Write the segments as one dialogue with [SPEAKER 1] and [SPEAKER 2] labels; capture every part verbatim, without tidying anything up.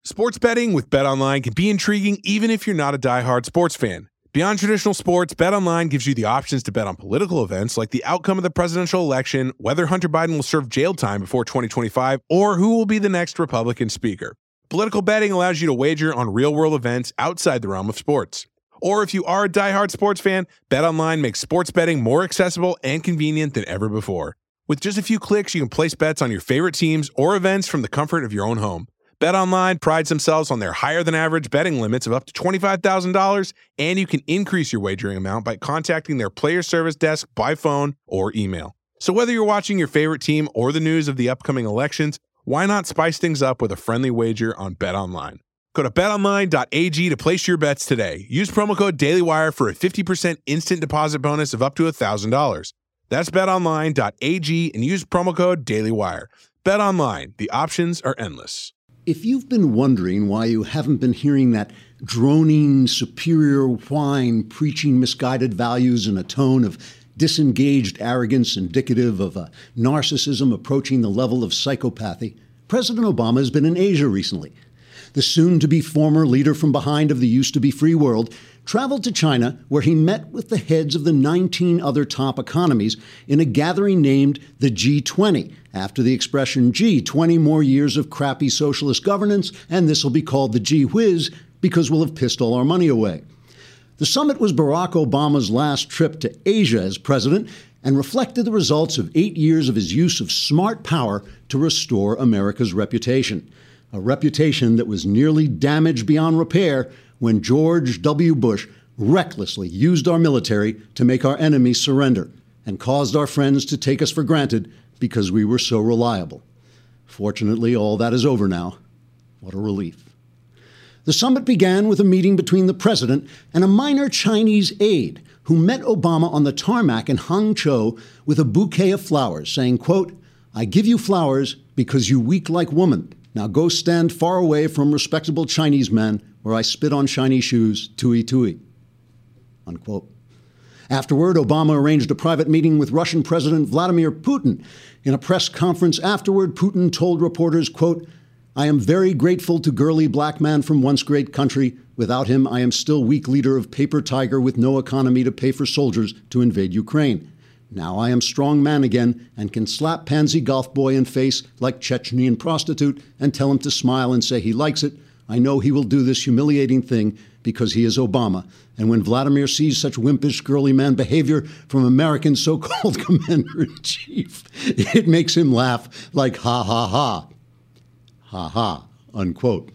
[SPEAKER 1] Sports betting with BetOnline can be intriguing even if you're not a diehard sports fan. Beyond traditional sports, BetOnline gives you the options to bet on political events like the outcome of the presidential election, whether Hunter Biden will serve jail time before twenty twenty-five, or who will be the next Republican speaker. Political betting allows you to wager on real-world events outside the realm of sports. Or if you are a diehard sports fan, BetOnline makes sports betting more accessible and convenient than ever before. With just a few clicks, you can place bets on your favorite teams or events from the comfort of your own home. BetOnline prides themselves on their higher-than-average betting limits of up to twenty-five thousand dollars, and you can increase your wagering amount by contacting their player service desk by phone or email. So whether you're watching your favorite team or the news of the upcoming elections, why not spice things up with a friendly wager on BetOnline? Go to bet online dot a g to place your bets today. Use promo code DailyWire for a fifty percent instant deposit bonus of up to one thousand dollars. That's bet online dot a g and use promo code DailyWire. BetOnline, the options are endless.
[SPEAKER 2] If you've been wondering why you haven't been hearing that droning, superior whine preaching misguided values in a tone of disengaged arrogance indicative of a narcissism approaching the level of psychopathy, President Obama has been in Asia recently. The soon-to-be former leader from behind of the used-to-be free world traveled to China, where he met with the heads of the nineteen other top economies in a gathering named the G twenty, after the expression, gee, twenty more years of crappy socialist governance, and this will be called the Gee Whiz because we'll have pissed all our money away. The summit was Barack Obama's last trip to Asia as president and reflected the results of eight years of his use of smart power to restore America's reputation, a reputation that was nearly damaged beyond repair when George W. Bush recklessly used our military to make our enemies surrender and caused our friends to take us for granted because we were so reliable. Fortunately, all that is over now. What a relief. The summit began with a meeting between the president and a minor Chinese aide who met Obama on the tarmac in Hangzhou with a bouquet of flowers, saying, quote, "I give you flowers because you weak like woman. Now go stand far away from respectable Chinese men where I spit on shiny shoes, tui tui," unquote. Afterward, Obama arranged a private meeting with Russian President Vladimir Putin. In a press conference afterward, Putin told reporters, quote, "I am very grateful to girly black man from once great country. Without him, I am still weak leader of paper tiger with no economy to pay for soldiers to invade Ukraine. Now I am strong man again and can slap pansy golf boy in face like Chechnyan prostitute and tell him to smile and say he likes it. I know he will do this humiliating thing because he is Obama. And when Vladimir sees such wimpish, girly man behavior from American so-called commander-in-chief, it makes him laugh like ha, ha, ha. Ha, ha, unquote.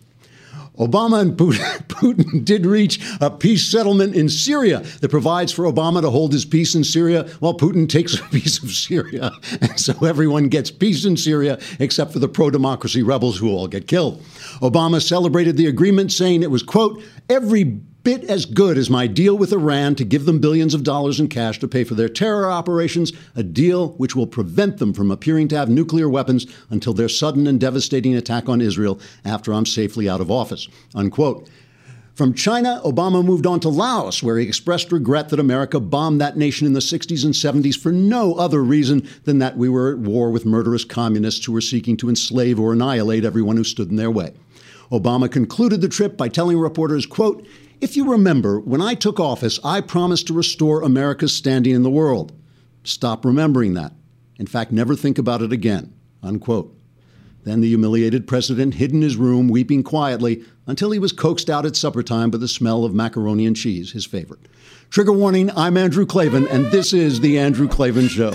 [SPEAKER 2] Obama and Putin did reach a peace settlement in Syria that provides for Obama to hold his peace in Syria while Putin takes a piece of Syria. And so everyone gets peace in Syria except for the pro-democracy rebels who all get killed. Obama celebrated the agreement, saying it was, quote, "every bit as good as my deal with Iran to give them billions of dollars in cash to pay for their terror operations, a deal which will prevent them from appearing to have nuclear weapons until their sudden and devastating attack on Israel after I'm safely out of office," unquote. From China, Obama moved on to Laos, where he expressed regret that America bombed that nation in the sixties and seventies for no other reason than that we were at war with murderous communists who were seeking to enslave or annihilate everyone who stood in their way. Obama concluded the trip by telling reporters, quote, "If you remember, when I took office, I promised to restore America's standing in the world. Stop remembering that. In fact, never think about it again," unquote. Then the humiliated president hid in his room, weeping quietly, until he was coaxed out at supper time by the smell of macaroni and cheese, his favorite. Trigger warning, I'm Andrew Klavan, and this is The Andrew Klavan Show.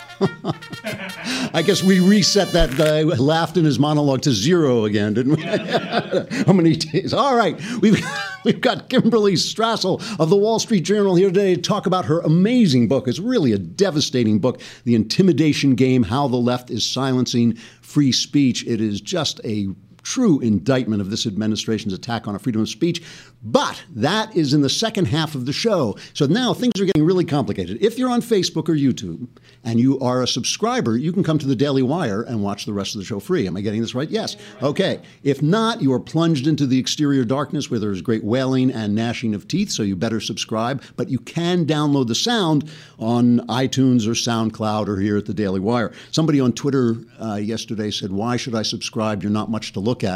[SPEAKER 2] I guess we reset that guy who laughed in his monologue to zero again, didn't we? How many days? All right. We've, we've got Kimberly Strassel of the Wall Street Journal here today to talk about her amazing book. It's really a devastating book, The Intimidation Game, How the Left is Silencing Free Speech. It is just a true indictment of this administration's attack on our freedom of speech. But that is in the second half of the show. So now things are getting really complicated. If you're on Facebook or YouTube and you are a subscriber, you can come to the Daily Wire and watch the rest of the show free. Am I getting this right? Yes. Okay. If not, you are plunged into the exterior darkness where there is great wailing and gnashing of teeth, so you better subscribe. But you can download the sound on iTunes or SoundCloud or here at the Daily Wire. Somebody on Twitter uh, yesterday said, "Why should I subscribe? You're not much to look at."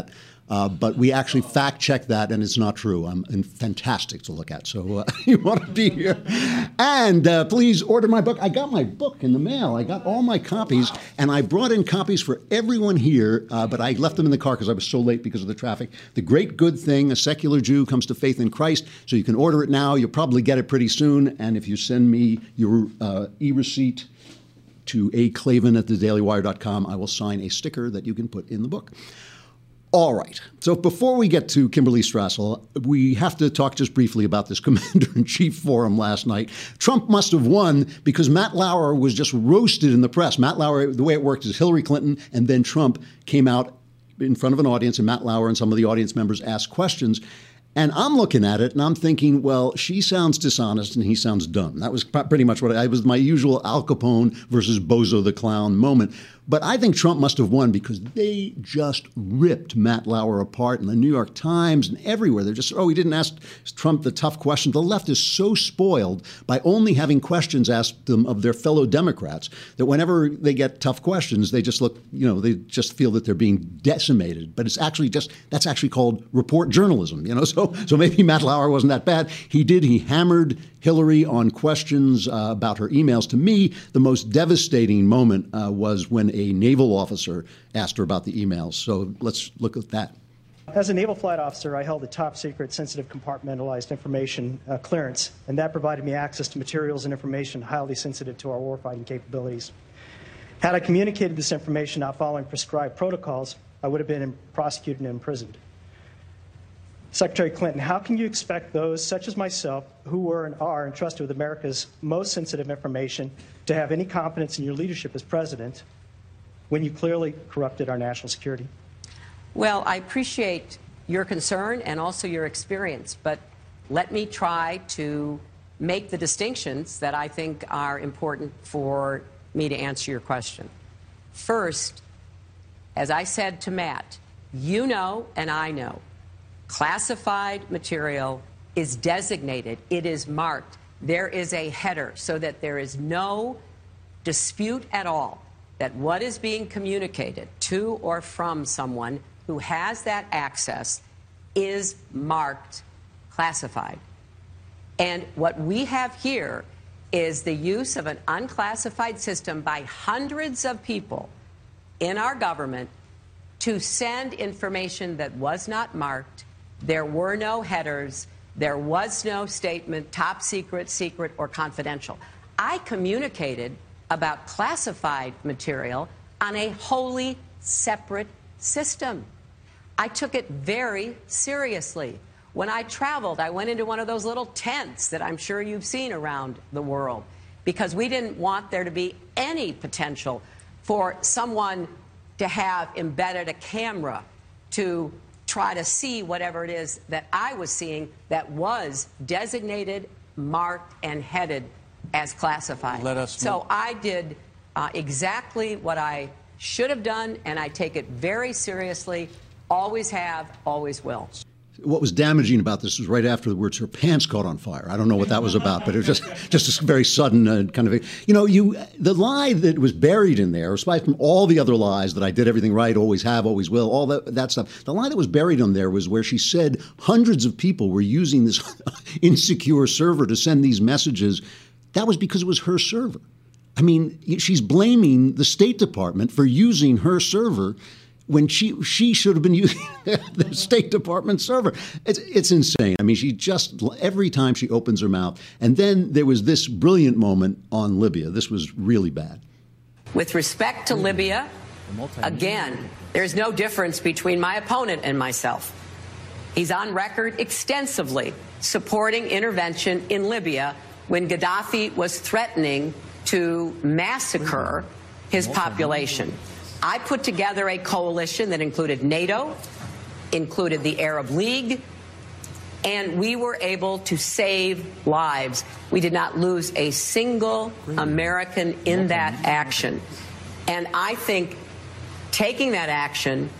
[SPEAKER 2] Uh, but we actually fact-checked that, and it's not true. I'm and fantastic to look at, so uh, you want to be here. And uh, please order my book. I got my book in the mail. I got all my copies, and I brought in copies for everyone here, uh, but I left them in the car because I was so late because of the traffic. The Great Good Thing, A Secular Jew Comes to Faith in Christ. So you can order it now. You'll probably get it pretty soon. And if you send me your uh, e-receipt to a clavin at the daily wire dot com, I will sign a sticker that you can put in the book. All right. So before we get to Kimberly Strassel, we have to talk just briefly about this Commander-in-Chief forum last night. Trump must have won because Matt Lauer was just roasted in the press. Matt Lauer, the way it worked is Hillary Clinton and then Trump came out in front of an audience, and Matt Lauer and some of the audience members asked questions. And I'm looking at it and I'm thinking, well, she sounds dishonest and he sounds dumb. That was pretty much what I it was my usual Al Capone versus Bozo the Clown moment. But I think Trump must have won because they just ripped Matt Lauer apart in the New York Times and everywhere. They're just, oh, he didn't ask Trump the tough question. The left is so spoiled by only having questions asked them of their fellow Democrats that whenever they get tough questions, they just look, you know, they just feel that they're being decimated. But it's actually just, that's actually called report journalism, you know. So, so maybe Matt Lauer wasn't that bad. He did, he hammered Hillary on questions uh, about her emails. To me, the most devastating moment uh, was when a naval officer asked her about the emails. So let's look at that.
[SPEAKER 3] As a naval flight officer, I held a top secret, sensitive, compartmentalized information uh, clearance, and that provided me access to materials and information highly sensitive to our warfighting capabilities. Had I communicated this information not following prescribed protocols, I would have been prosecuted and imprisoned. Secretary Clinton, how can you expect those such as myself, who were and are entrusted with America's most sensitive information, to have any confidence in your leadership as president when you clearly corrupted our national security?
[SPEAKER 4] Well, I appreciate your concern and also your experience, but let me try to make the distinctions that I think are important for me to answer your question. First, as I said to Matt, you know and I know, classified material is designated. It is marked. There is a header so that there is no dispute at all that what is being communicated to or from someone who has that access is marked classified. And what we have here is the use of an unclassified system by hundreds of people in our government to send information that was not marked. There were no headers. There was no statement, top secret, secret, or confidential. I communicated about classified material on a wholly separate system. I took it very seriously. When I traveled, I went into one of those little tents that I'm sure you've seen around the world because we didn't want there to be any potential for someone to have embedded a camera to try to see whatever it is that I was seeing that was designated, marked, and headed as classified.
[SPEAKER 5] Let us
[SPEAKER 4] so I did uh, exactly what I should have done, and I take it very seriously. Always have, always will.
[SPEAKER 2] What was damaging about this was right afterwards her pants caught on fire. I don't know what that was about, but it was just just a very sudden uh, kind of, a, you know, you the lie that was buried in there, aside from all the other lies that I did everything right, always have, always will, all that, that stuff. The lie that was buried on there was where she said hundreds of people were using this insecure server to send these messages. That was because it was her server. I mean, she's blaming the State Department for using her server when she she should have been using the State Department server. It's, it's insane. I mean, she just, every time she opens her mouth. And then there was this brilliant moment on Libya. This was really bad.
[SPEAKER 4] With respect to Libya, again, there's no difference between my opponent and myself. He's on record extensively supporting intervention in Libya when Gaddafi was threatening to massacre his population. I put together a coalition that included NATO, included the Arab League, and we were able to save lives. We did not lose a single American in that action. And I think taking that action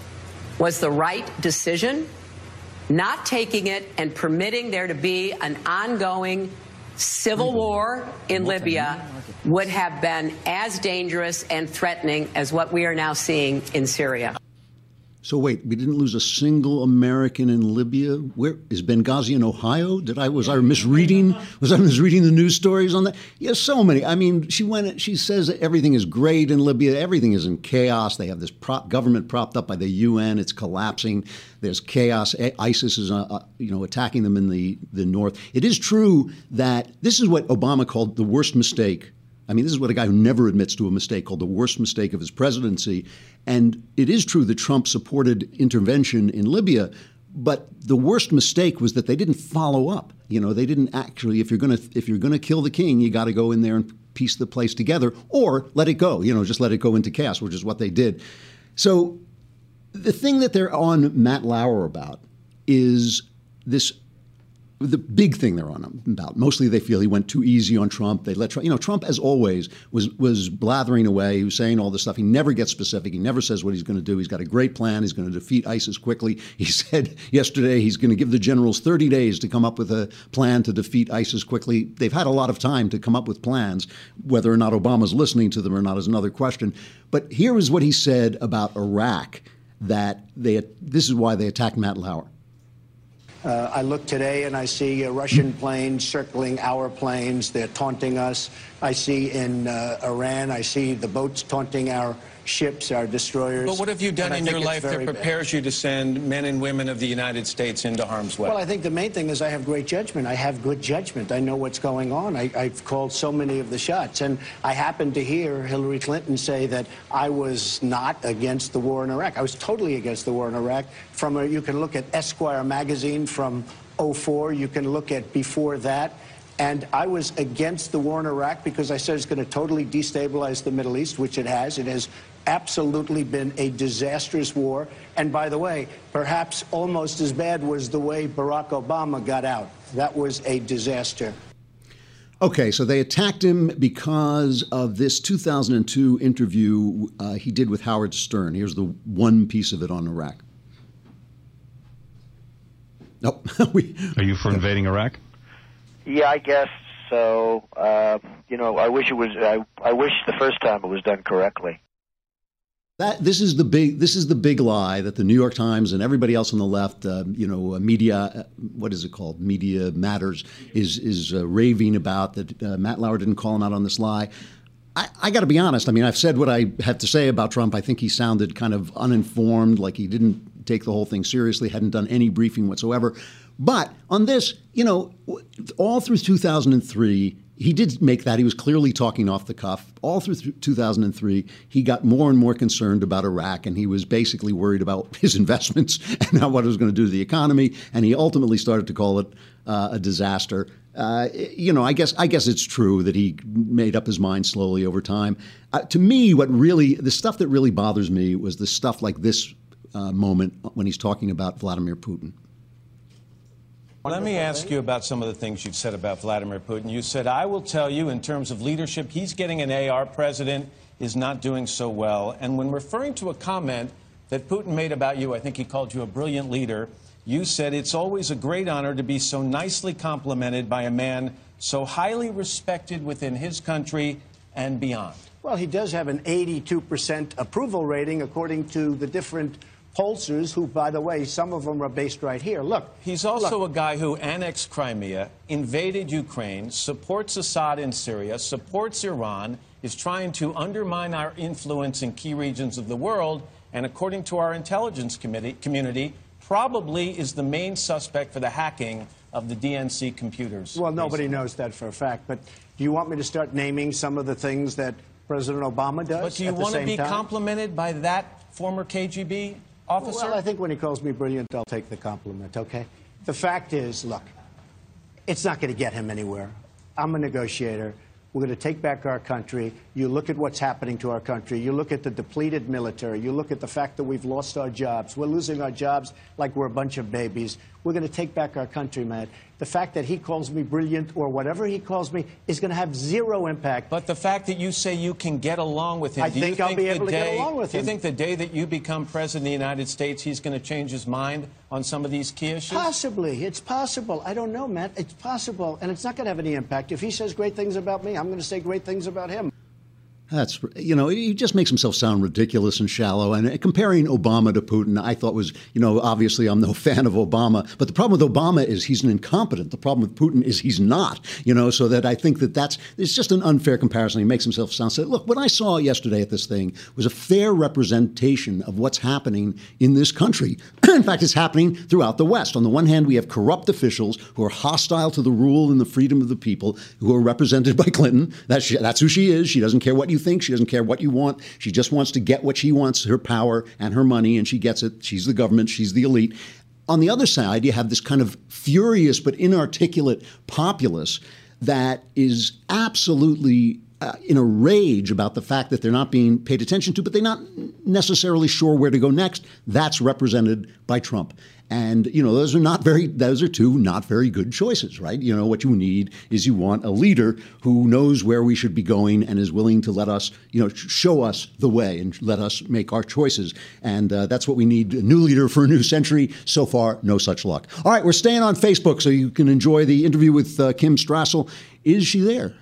[SPEAKER 4] was the right decision. Not taking it and permitting there to be an ongoing civil war in Libya would have been as dangerous and threatening as what we are now seeing in Syria.
[SPEAKER 2] So wait, we didn't lose a single American in Libya? Where is Benghazi in Ohio? Did I was I misreading? Was I misreading the news stories on that? Yes, so many. I mean, she went. She says that everything is great in Libya. Everything is in chaos. They have this prop, government propped up by the U N. It's collapsing. There's chaos. ISIS is, uh, you know, attacking them in the the north. It is true that this is what Obama called the worst mistake. I mean, this is what a guy who never admits to a mistake called the worst mistake of his presidency. And it is true that Trump supported intervention in Libya, but the worst mistake was that they didn't follow up. You know, they didn't actually, if you're going to if you're going to kill the king, you got to go in there and piece the place together or let it go, you know, just let it go into chaos, which is what they did. So the thing that they're on Matt Lauer about is this. The big thing they're on him about. Mostly they feel he went too easy on Trump. They let Trump, you know, Trump, as always, was was blathering away. He was saying all this stuff. He never gets specific. He never says what he's going to do. He's got a great plan. He's going to defeat ISIS quickly. He said yesterday he's going to give the generals thirty days to come up with a plan to defeat ISIS quickly. They've had a lot of time to come up with plans. Whether or not Obama's listening to them or not is another question. But here is what he said about Iraq, that they this is why they attacked Matt Lauer.
[SPEAKER 5] Uh, I look today and I see uh, Russian planes circling our planes. They're taunting us. I see in uh, Iran, I see the boats taunting our ships, our destroyers.
[SPEAKER 6] But what have you done in your life that prepares bad. you to send men and women of the United States into harm's way?
[SPEAKER 5] Well, I think the main thing is I have great judgment. I have good judgment. I know what's going on. I, I've called so many of the shots. And I happened to hear Hillary Clinton say that I was not against the war in Iraq. I was totally against the war in Iraq. From a, you can look at Esquire magazine from oh four. You can look at before that. And I was against the war in Iraq because I said it's going to totally destabilize the Middle East, which it has. It has absolutely been a disastrous war. And by the way, perhaps almost as bad was the way Barack Obama got out. That was a disaster.
[SPEAKER 2] Okay, so they attacked him because of this two thousand two interview uh, he did with Howard Stern. Here's the one piece of it on Iraq. Nope. we,
[SPEAKER 7] Are you for invading Iraq?
[SPEAKER 8] Yeah, I guess so. Uh, you know, I wish it was. I, I wish the first time it was done correctly.
[SPEAKER 2] That this is the big this is the big lie that the New York Times and everybody else on the left, uh, you know, uh, media, uh, what is it called? Media Matters is is uh, raving about, that uh, Matt Lauer didn't call him out on this lie. I, I got to be honest. I mean, I've said what I have to say about Trump. I think he sounded kind of uninformed, like he didn't take the whole thing seriously, hadn't done any briefing whatsoever. But on this, you know, all through two thousand three, he did make that. He was clearly talking off the cuff. All through two thousand three, he got more and more concerned about Iraq, and he was basically worried about his investments and how what it was going to do to the economy. And he ultimately started to call it uh, a disaster. Uh, you know, I guess I guess it's true that he made up his mind slowly over time. Uh, to me, what really, the stuff that really bothers me was the stuff like this uh, moment when he's talking about Vladimir Putin.
[SPEAKER 6] Let me ask you about some of the things you've said about Vladimir Putin. You said, I will tell you, in terms of leadership, he's getting an A. Our president is not doing so well. And when referring to a comment that Putin made about you, I think he called you a brilliant leader, you said it's always a great honor to be so nicely complimented by a man so highly respected within his country and beyond.
[SPEAKER 5] Well, he does have an eighty-two percent approval rating, according to the different pollsters, who, by the way, some of them are based right here. Look.
[SPEAKER 6] He's also
[SPEAKER 5] look.
[SPEAKER 6] a guy who annexed Crimea, invaded Ukraine, supports Assad in Syria, supports Iran, is trying to undermine our influence in key regions of the world, and according to our intelligence committee, community, probably is the main suspect for the hacking of the D N C computers.
[SPEAKER 5] Well, nobody knows that for a fact, but do you want me to start naming some of the things that President Obama does?
[SPEAKER 6] But do you want to be complimented by that former K G B officer?
[SPEAKER 5] Well, I think when he calls me brilliant, I'll take the compliment, okay? The fact is, look, it's not going to get him anywhere. I'm a negotiator. We're going to take back our country. You look at what's happening to our country. You look at the depleted military. You look at the fact that we've lost our jobs. We're losing our jobs like we're a bunch of babies. We're going to take back our country, Matt. The fact that he calls me brilliant or whatever he calls me is going to have zero impact.
[SPEAKER 6] But the fact that you say you can get along with him,
[SPEAKER 5] I
[SPEAKER 6] do
[SPEAKER 5] think
[SPEAKER 6] you
[SPEAKER 5] I'll
[SPEAKER 6] think
[SPEAKER 5] be
[SPEAKER 6] the
[SPEAKER 5] able to
[SPEAKER 6] day,
[SPEAKER 5] get along with
[SPEAKER 6] do
[SPEAKER 5] him.
[SPEAKER 6] you think the day that you become president of the United States, he's going to change his mind on some of these key issues?
[SPEAKER 5] Possibly. It's possible. I don't know, Matt. It's possible. And it's not going to have any impact. If he says great things about me, I'm going to say great things about him.
[SPEAKER 2] That's, you know, he just makes himself sound ridiculous and shallow. And comparing Obama to Putin, I thought was, you know, obviously I'm no fan of Obama. But the problem with Obama is he's an incompetent. The problem with Putin is he's not, you know, so that I think that that's, it's just an unfair comparison. He makes himself sound, so, look, what I saw yesterday at this thing was a fair representation of what's happening in this country. In fact, it's happening throughout the West. On the one hand, we have corrupt officials who are hostile to the rule and the freedom of the people, who are represented by Clinton. That's, that's who she is. She doesn't care what you think. She doesn't care what you want. She just wants to get what she wants, her power and her money, and she gets it. She's the government. She's the elite. On the other side, you have this kind of furious but inarticulate populace that is absolutely uh, in a rage about the fact that they're not being paid attention to, but they're not necessarily sure where to go next. That's represented by Trump. And, you know, those are not very, those are two not very good choices, right? You know, what you need is you want a leader who knows where we should be going and is willing to let us, you know, show us the way and let us make our choices. And uh, that's what we need, a new leader for a new century. So far, no such luck. All right, we're staying on Facebook so you can enjoy the interview with uh, Kim Strassel. Is she there?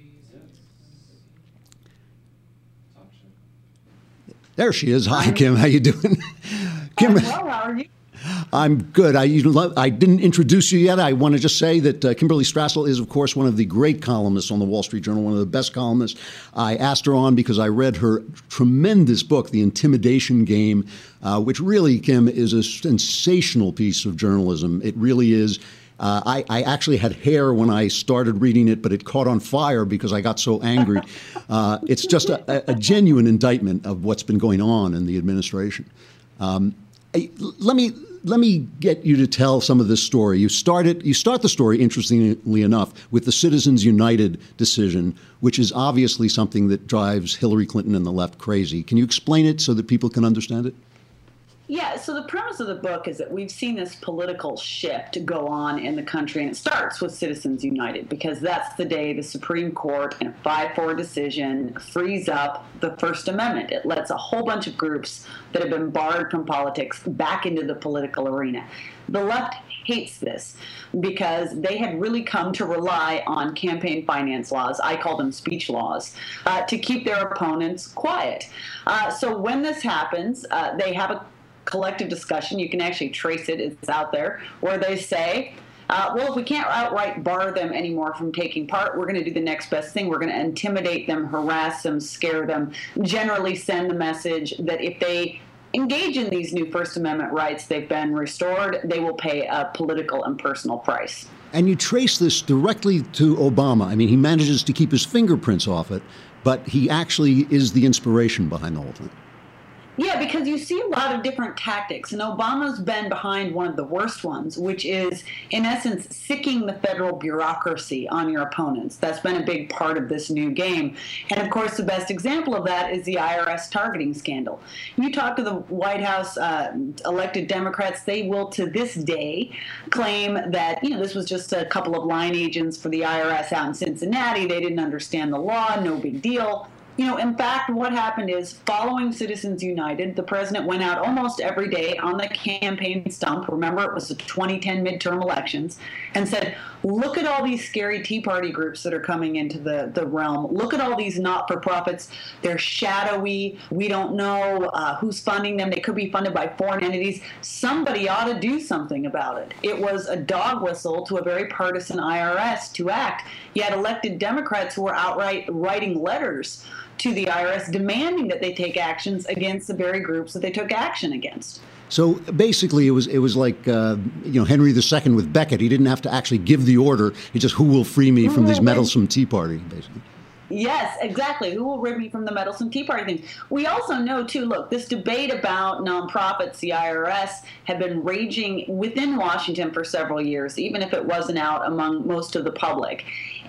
[SPEAKER 2] There she is. Hi, Kim. How you doing? Kim.
[SPEAKER 7] Well, how are you?
[SPEAKER 2] I'm good. I, you know, I didn't introduce you yet. I want to just say that uh, Kimberly Strassel is, of course, one of the great columnists on the Wall Street Journal, one of the best columnists. I asked her on because I read her tremendous book, The Intimidation Game, uh, which really, Kim, is a sensational piece of journalism. It really is. Uh, I, I actually had hair when I started reading it, but it caught on fire because I got so angry. Uh, it's just a, a genuine indictment of what's been going on in the administration. Um, I, let me let me get you to tell some of this story. You started you start the story, interestingly enough, with the Citizens United decision, which is obviously something that drives Hillary Clinton and the left crazy. Can you explain it so that people can understand it?
[SPEAKER 7] Yeah, so the premise of the book is that we've seen this political shift go on in the country, and it starts with Citizens United, because that's the day the Supreme Court, in a five four decision, frees up the First Amendment. It lets a whole bunch of groups that have been barred from politics back into the political arena. The left hates this because they had really come to rely on campaign finance laws, I call them speech laws, uh, to keep their opponents quiet. Uh, so when this happens, uh, they have a collective discussion. You can actually trace it. It's out there, where they say, uh, well, if we can't outright bar them anymore from taking part, we're going to do the next best thing. We're going to intimidate them, harass them, scare them, generally send the message that if they engage in these new First Amendment rights, they've been restored, they will pay a political and personal price.
[SPEAKER 2] And you trace this directly to Obama. I mean, he manages to keep his fingerprints off it, but he actually is the inspiration behind the whole thing.
[SPEAKER 7] Yeah, because you see a lot of different tactics, and Obama's been behind one of the worst ones, which is, in essence, sicking the federal bureaucracy on your opponents. That's been a big part of this new game. And, of course, the best example of that is the I R S targeting scandal. You talk to the White House uh, elected Democrats, they will, to this day, claim that, you know, this was just a couple of line agents for the I R S out in Cincinnati. They didn't understand the law, no big deal. You know, in fact, what happened is, following Citizens United, the president went out almost every day on the campaign stump. Remember, it was the twenty ten midterm elections, and said, look at all these scary Tea Party groups that are coming into the, the realm. Look at all these not-for-profits. They're shadowy. We don't know uh, who's funding them. They could be funded by foreign entities. Somebody ought to do something about it. It was a dog whistle to a very partisan I R S to act. You had elected Democrats who were outright writing letters to the I R S demanding that they take actions against the very groups that they took action against.
[SPEAKER 2] So basically, it was it was like uh, you know, Henry the Second with Becket. He didn't have to actually give the order. He just, who will free me from these meddlesome Tea Party, basically.
[SPEAKER 7] Yes, exactly. Who will rid me from the meddlesome Tea Party things? We also know, too, look, this debate about nonprofits, the I R S, had been raging within Washington for several years, even if it wasn't out among most of the public.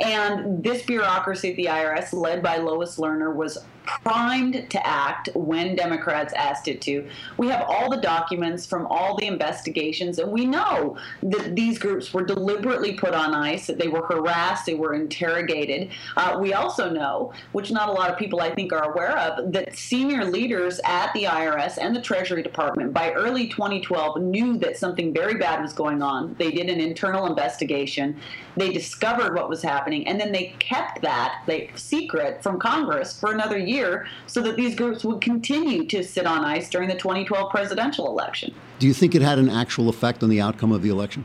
[SPEAKER 7] And this bureaucracy at the I R S, led by Lois Lerner, was primed to act when Democrats asked it to. We have all the documents from all the investigations, and we know that these groups were deliberately put on ice, that they were harassed, they were interrogated. Uh, we also know, which not a lot of people I think are aware of, that senior leaders at the I R S and the Treasury Department by early twenty twelve knew that something very bad was going on. They did an internal investigation. They discovered what was happening, and then they kept that they, secret from Congress for another year. year so that these groups would continue to sit on ICE during the twenty twelve presidential election.
[SPEAKER 2] Do you think it had an actual effect on the outcome of the election?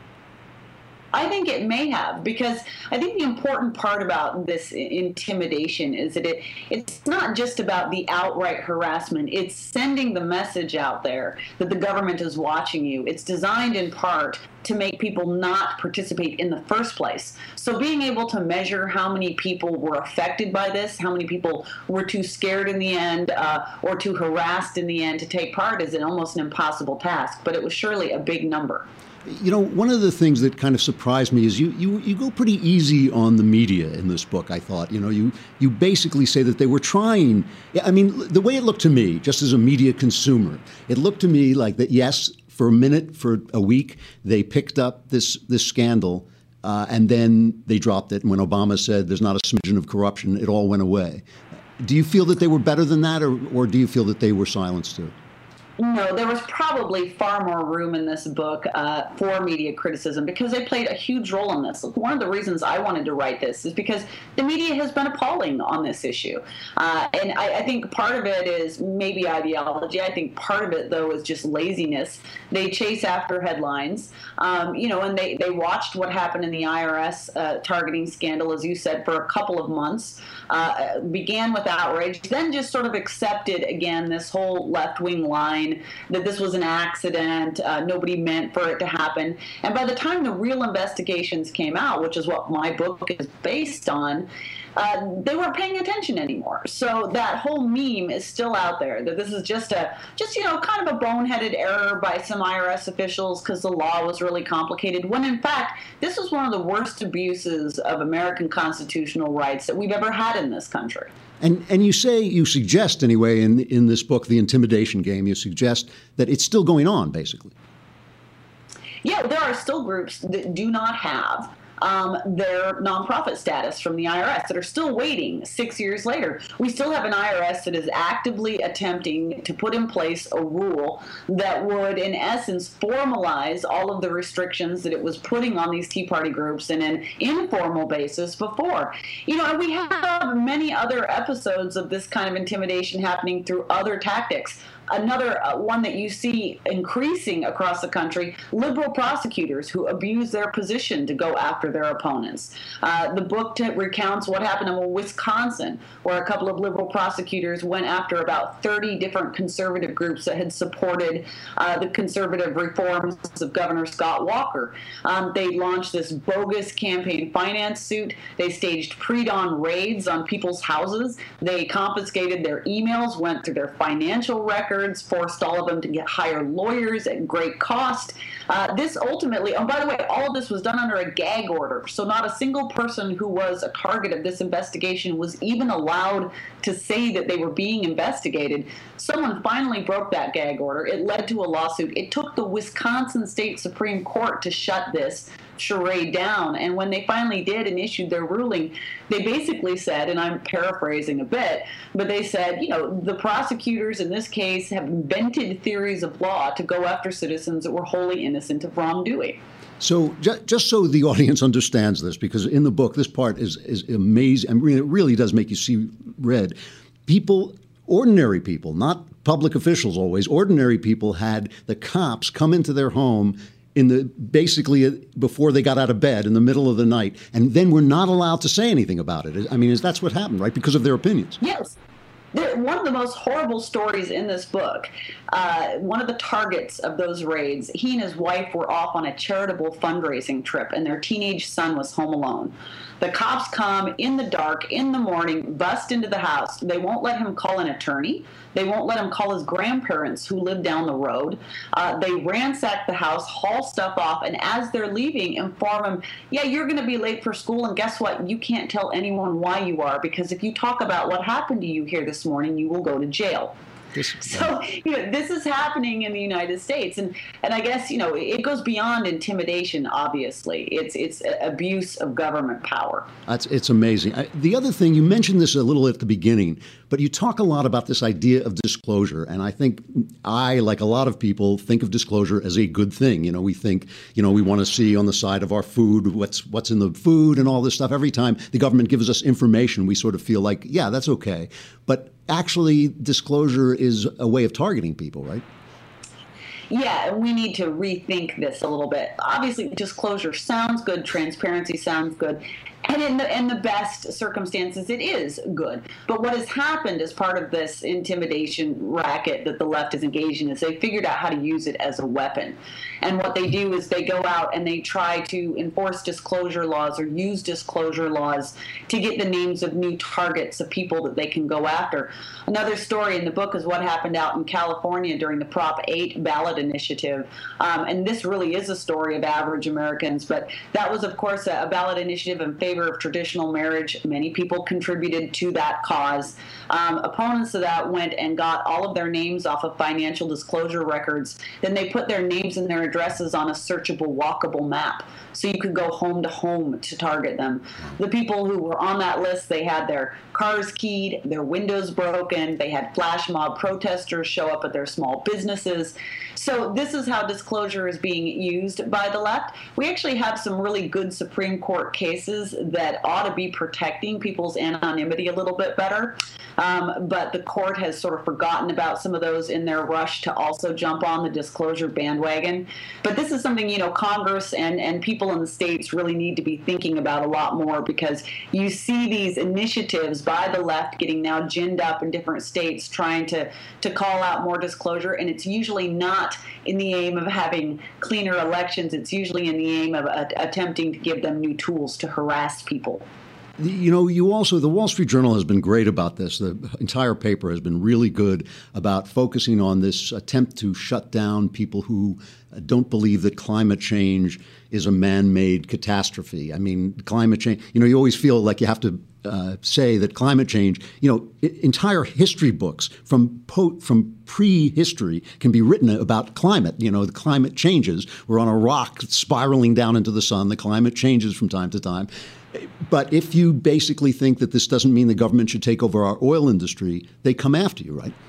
[SPEAKER 7] I think it may have, because I think the important part about this intimidation is that it it's not just about the outright harassment. It's sending the message out there that the government is watching you. It's designed in part to make people not participate in the first place. So being able to measure how many people were affected by this, how many people were too scared in the end uh, or too harassed in the end to take part is an almost an impossible task, but it was surely a big number.
[SPEAKER 2] You know, one of the things that kind of surprised me is you, you, you go pretty easy on the media in this book, I thought. You know, you, you basically say that they were trying. I mean, the way it looked to me, just as a media consumer, it looked to me like that, yes, for a minute, for a week, they picked up this, this scandal, uh, and then they dropped it. And when Obama said there's not a smidgen of corruption, it all went away. Do you feel that they were better than that, or, or do you feel that they were silenced too?
[SPEAKER 7] No, there was probably far more room in this book uh, for media criticism because they played a huge role in this. One of the reasons I wanted to write this is because the media has been appalling on this issue. Uh, and I, I think part of it is maybe ideology. I think part of it, though, is just laziness. They chase after headlines, um, you know, and they, they watched what happened in the I R S uh, targeting scandal, as you said, for a couple of months, uh, began with outrage, then just sort of accepted, again, this whole left-wing line that this was an accident, uh, nobody meant for it to happen. And by the time the real investigations came out, which is what my book is based on, uh, they weren't paying attention anymore. So that whole meme is still out there, that this is just a, just, you know, kind of a boneheaded error by some I R S officials because the law was really complicated, when in fact, this was one of the worst abuses of American constitutional rights that we've ever had in this country.
[SPEAKER 2] And and you say, you suggest anyway in in this book, The Intimidation Game, you suggest that it's still going on, basically.
[SPEAKER 7] Yeah, there are still groups that do not have um, their nonprofit status from the I R S that are still waiting six years later. We still have an I R S that is actively attempting to put in place a rule that would, in essence, formalize all of the restrictions that it was putting on these Tea Party groups in an informal basis before. You know, we have many other episodes of this kind of intimidation happening through other tactics. Another uh, one that you see increasing across the country, liberal prosecutors who abuse their position to go after their opponents. Uh, the book t- recounts what happened in Wisconsin, where a couple of liberal prosecutors went after about thirty different conservative groups that had supported uh, the conservative reforms of Governor Scott Walker. Um, they launched this bogus campaign finance suit. They staged pre-dawn raids on people's houses. They confiscated their emails, went through their financial records, forced all of them to get hire lawyers at great cost. Uh, this ultimately, oh, by the way, all of this was done under a gag order. So not a single person who was a target of this investigation was even allowed to say that they were being investigated. Someone finally broke that gag order. It led to a lawsuit. It took the Wisconsin State Supreme Court to shut this charade down. And when they finally did and issued their ruling, they basically said, and I'm paraphrasing a bit, but they said, you know, the prosecutors in this case have invented theories of law to go after citizens that were wholly innocent of wrongdoing.
[SPEAKER 2] So ju- just so the audience understands this, because in the book, this part is, is amazing. I mean, it really does make you see red. People, ordinary people, not public officials always, ordinary people had the cops come into their home in the basically before they got out of bed in the middle of the night, and then we're not allowed to say anything about it. I mean, is that's what happened, right? Because of their opinions.
[SPEAKER 7] Yes. One of the most horrible stories in this book, uh, one of the targets of those raids, he and his wife were off on a charitable fundraising trip, and their teenage son was home alone. The cops come in the dark, in the morning, bust into the house. They won't let him call an attorney. They won't let him call his grandparents who live down the road. Uh, they ransack the house, haul stuff off, and as they're leaving, inform him, yeah, you're going to be late for school, and guess what? You can't tell anyone why you are, because if you talk about what happened to you here this morning, you will go to jail. This, so, you know, this is happening in the United States. And, and I guess, you know, it goes beyond intimidation, obviously. It's it's abuse of government power.
[SPEAKER 2] That's, it's amazing. I, the other thing, you mentioned this a little at the beginning, but you talk a lot about this idea of disclosure. And I think I, like a lot of people, think of disclosure as a good thing. You know, we think, you know, we want to see on the side of our food what's what's in the food and all this stuff. Every time the government gives us information, we sort of feel like, yeah, that's okay. But actually disclosure is a way of targeting people, right?
[SPEAKER 7] Yeah, we need to rethink this a little bit. Obviously, disclosure sounds good, transparency sounds good, and in the in the best circumstances, it is good. But what has happened as part of this intimidation racket that the left is engaged in is they figured out how to use it as a weapon. And what they do is they go out and they try to enforce disclosure laws or use disclosure laws to get the names of new targets of people that they can go after. Another story in the book is what happened out in California during the Prop eight ballot initiative. Um, and this really is a story of average Americans. But that was, of course, a, a ballot initiative in favor of traditional marriage. Many people contributed to that cause. Um, opponents of that went and got all of their names off of financial disclosure records. Then they put their names and their addresses on a searchable, walkable map, so you could go home to home to target them. The people who were on that list, they had their cars keyed, their windows broken, they had flash mob protesters show up at their small businesses. So this is how disclosure is being used by the left. We actually have some really good Supreme Court cases that ought to be protecting people's anonymity a little bit better. Um, but the court has sort of forgotten about some of those in their rush to also jump on the disclosure bandwagon. But this is something, you know, Congress and, and people in the states really need to be thinking about a lot more, because you see these initiatives by the left getting now ginned up in different states trying to, to call out more disclosure, and it's usually not in the aim of having cleaner elections. It's usually in the aim of uh, attempting to give them new tools to harass people.
[SPEAKER 2] You know, you also, the Wall Street Journal has been great about this. The entire paper has been really good about focusing on this attempt to shut down people who don't believe that climate change is a man-made catastrophe. I mean, climate change, you know, you always feel like you have to uh, say that climate change, you know, I- entire history books from po- from pre-history can be written about climate. You know, the climate changes. We're on a rock spiraling down into the sun. The climate changes from time to time. But if you basically think that this doesn't mean the government should take over our oil industry, they come after you, right?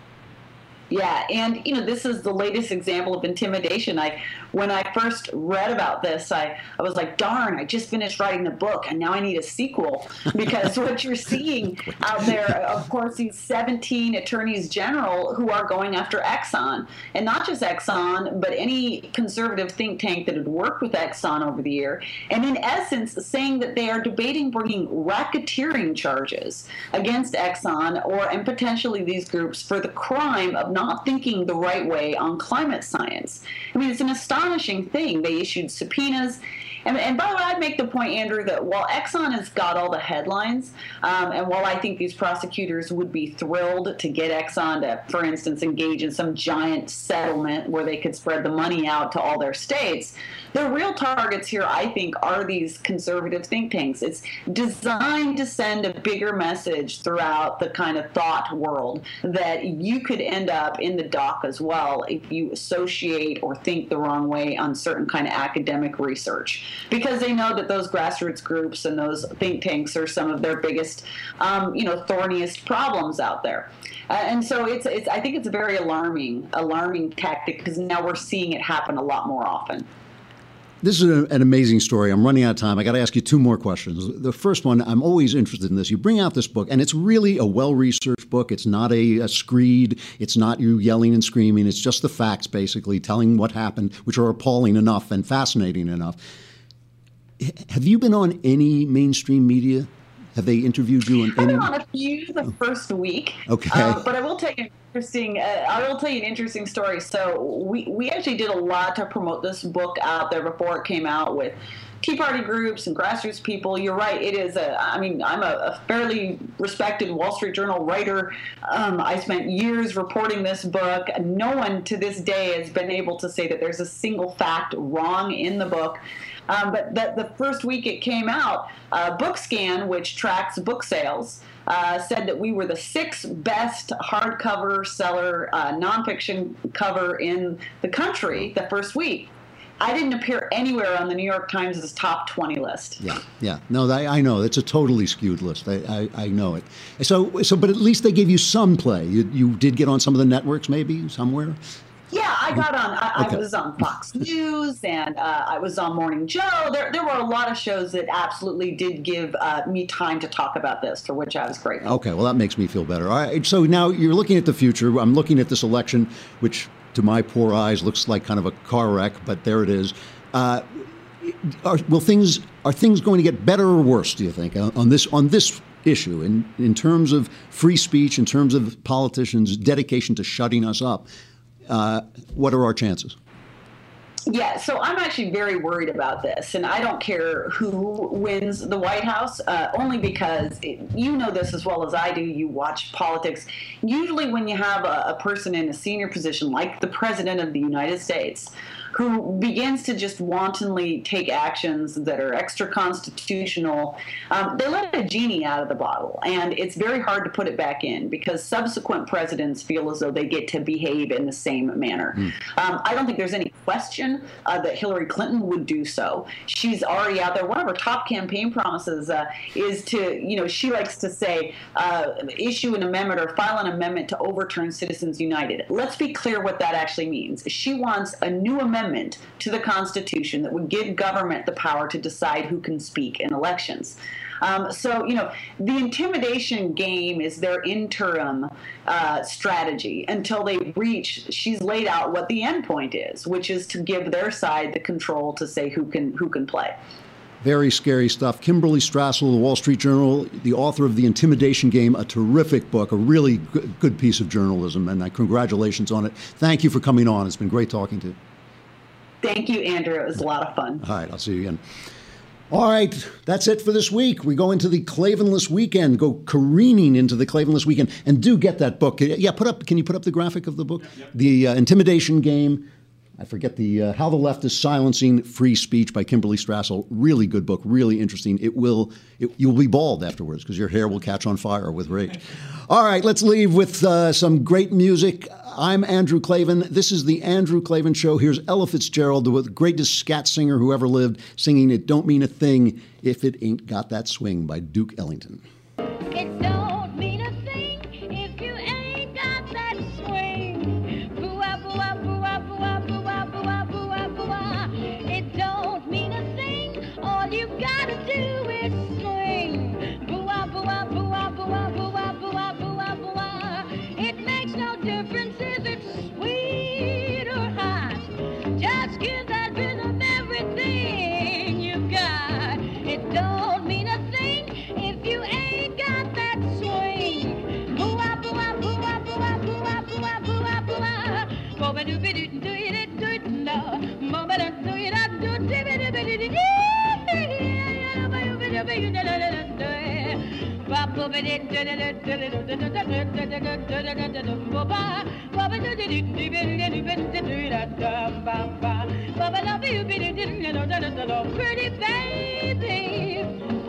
[SPEAKER 7] Yeah, and you know, this is the latest example of intimidation. I, when I first read about this, I, I was like, darn, I just finished writing the book and now I need a sequel. Because what you're seeing out there, of course, these seventeen attorneys general who are going after Exxon. And not just Exxon, but any conservative think tank that had worked with Exxon over the year. And in essence, saying that they are debating bringing racketeering charges against Exxon or and potentially these groups for the crime of not thinking the right way on climate science. I mean, it's an astonishing thing. They issued subpoenas. And, and by the way, I'd make the point, Andrew, that while Exxon has got all the headlines, um, and while I think these prosecutors would be thrilled to get Exxon to, for instance, engage in some giant settlement where they could spread the money out to all their states, the real targets here, I think, are these conservative think tanks. It's designed to send a bigger message throughout the kind of thought world that you could end up in the dock as well if you associate or think the wrong way on certain kind of academic research. Because they know that those grassroots groups and those think tanks are some of their biggest, um, you know, thorniest problems out there. Uh, and so it's, it's, I think it's a very alarming, alarming tactic, because now we're seeing it happen a lot more often.
[SPEAKER 2] This is a, an amazing story. I'm running out of time. I got to ask you two more questions. The first one, I'm always interested in this. You bring out this book, and it's really a well-researched book. It's not a, a screed. It's not you yelling and screaming. It's just the facts, basically, telling what happened, which are appalling enough and fascinating enough. Have you been on any mainstream media? Have they interviewed you in any?
[SPEAKER 7] I've been on a few the first week.
[SPEAKER 2] Okay.
[SPEAKER 7] Uh, but I will tell you an interesting. Uh, I will tell you an interesting story. So we we actually did a lot to promote this book out there before it came out with Tea Party groups and grassroots people. You're right. It is a. I mean, I'm a, a fairly respected Wall Street Journal writer. Um, I spent years reporting this book. No one to this day has been able to say that there's a single fact wrong in the book. Um, but the, the first week it came out, uh, BookScan, which tracks book sales, uh, said that we were the sixth best hardcover seller, uh, nonfiction cover in the country the first week. I didn't appear anywhere on the New York Times' top twenty list.
[SPEAKER 2] Yeah, yeah. No, I, I know. It's a totally skewed list. I, I, I know it. So, so, but at least they gave you some play. You, you did get on some of the networks, maybe, somewhere?
[SPEAKER 7] Yeah, I got on. I,
[SPEAKER 2] Okay.
[SPEAKER 7] I was on Fox News, and uh, I was on Morning Joe. There, there were a lot of shows that absolutely did give uh, me time to talk about this, for which I was grateful.
[SPEAKER 2] Okay, well, that makes me feel better. All right, so now you're looking at the future. I'm looking at this election, which to my poor eyes looks like kind of a car wreck, but there it is. Uh, are, will things are things going to get better or worse, do you think, on on this on this issue in in terms of free speech, in terms of politicians' dedication to shutting us up? Uh, what are our chances?
[SPEAKER 7] Yeah, so I'm actually very worried about this, and I don't care who wins the White House, uh, only because it, you know this as well as I do. You watch politics. Usually when you have a, a person in a senior position like the President of the United States who begins to just wantonly take actions that are extra constitutional, um, they let a genie out of the bottle, and it's very hard to put it back in because subsequent presidents feel as though they get to behave in the same manner. Mm. Um, I don't think there's any question uh, that Hillary Clinton would do so. She's already out there. One of her top campaign promises uh, is to, you know, she likes to say, uh, issue an amendment or file an amendment to overturn Citizens United. Let's be clear what that actually means. She wants a new amendment to the Constitution that would give government the power to decide who can speak in elections. Um, so, you know, the intimidation game is their interim uh, strategy until they reach, she's laid out what the end point is, which is to give their side the control to say who can who can play.
[SPEAKER 2] Very scary stuff. Kimberly Strassel, the Wall Street Journal, the author of The Intimidation Game, a terrific book, a really good, good piece of journalism, and uh, congratulations on it. Thank you for coming on. It's been great talking to you.
[SPEAKER 7] Thank you, Andrew. It was a lot of fun.
[SPEAKER 2] All right, I'll see you again. All right, that's it for this week. We go into the Klavanless weekend, go careening into the Klavanless weekend, and do get that book. Yeah, put up. Can you put up the graphic of the book? Yep, yep. The uh, Intimidation Game. I forget the uh, How the Left is Silencing Free Speech by Kimberly Strassel. Really good book, really interesting. It will, it, you'll be bald afterwards because your hair will catch on fire with rage. All right, let's leave with uh, some great music. I'm Andrew Klavan. This is the Andrew Klavan Show. Here's Ella Fitzgerald, the greatest scat singer who ever lived, singing It Don't Mean a Thing If It Ain't Got That Swing by Duke Ellington.
[SPEAKER 9] It don't mean a thing if you ain't got that swing. Boo-ah, boo-ah, boo-ah, boo-ah, boo-ah, boo-ah, boo-ah, boo-ah. It don't mean a thing. All you gotta do is swing. Boo-ah, boo-ah, boo-ah, boo-ah, boo-ah, boo-ah, boo-ah, boo-ah. It makes no difference if it's sweet or hot. Just give that rhythm everything you've got. It don't mean a thing if you ain't got that swing. Boo-ah, boo-ah, boo-ah, boo-ah, boo-ah, boo-ah, boo-ah, boo-ah. Bo-ba-doo-ba-doo-doo-doo-doo-doo. Bo-ba-doo-doo-doo-doo-doo-doo-doo-doo-doo. Pretty baby,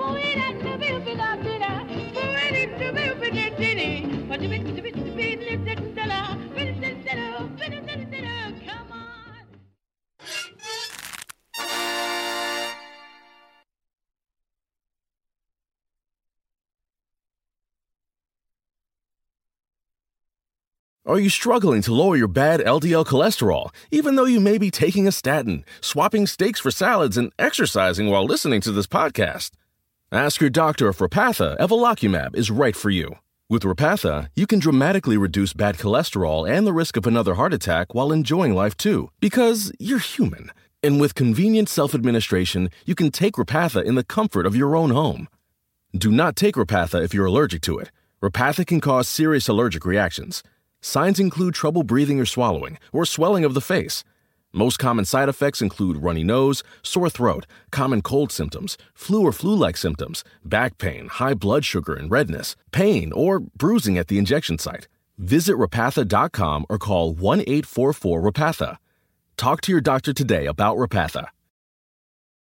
[SPEAKER 9] come on.
[SPEAKER 10] Are you struggling to lower your bad L D L cholesterol, even though you may be taking a statin, swapping steaks for salads, and exercising while listening to this podcast? Ask your doctor if Repatha Evolocumab is right for you. With Repatha, you can dramatically reduce bad cholesterol and the risk of another heart attack while enjoying life too, because you're human. And with convenient self-administration, you can take Repatha in the comfort of your own home. Do not take Repatha if you're allergic to it. Repatha can cause serious allergic reactions. Signs include trouble breathing or swallowing, or swelling of the face. Most common side effects include runny nose, sore throat, common cold symptoms, flu or flu-like symptoms, back pain, high blood sugar and redness, pain, or bruising at the injection site. Visit Repatha dot com or call one eight four four Repatha. Talk to your doctor today about Repatha.